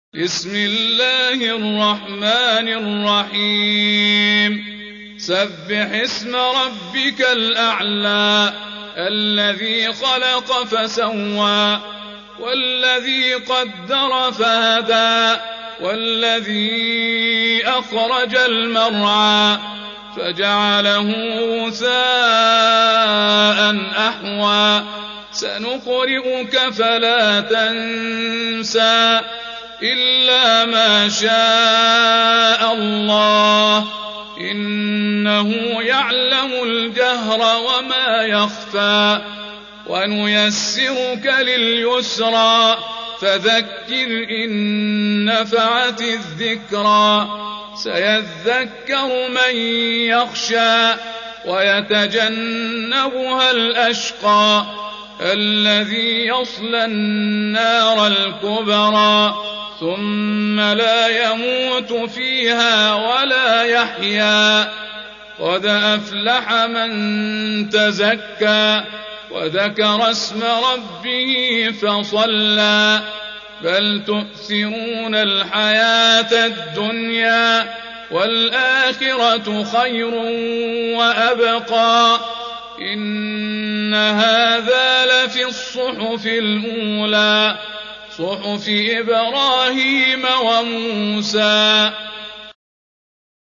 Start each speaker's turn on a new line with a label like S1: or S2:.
S1: بسم الله الرحمن الرحيم سبح اسم ربك الأعلى الذي خلق فسوى والذي قدر فهدى والذي أخرج المرعى فجعله غثاء أحوى سنقرئك فلا تنسى إلا ما شاء الله إنه يعلم الجهر وما يخفى ونيسرك لليسرى فذكر إن نفعت الذكرى سيذكر من يخشى ويتجنبها الأشقى الذي يصلى النار الكبرى ثم لا يموت فيها ولا يحيا قد أفلح من تزكى وذكر اسم ربه فصلى بل تؤثرون الحياة الدنيا والآخرة خير وأبقى إن هذا لفي الصحف الأولى صحف إبراهيم وموسى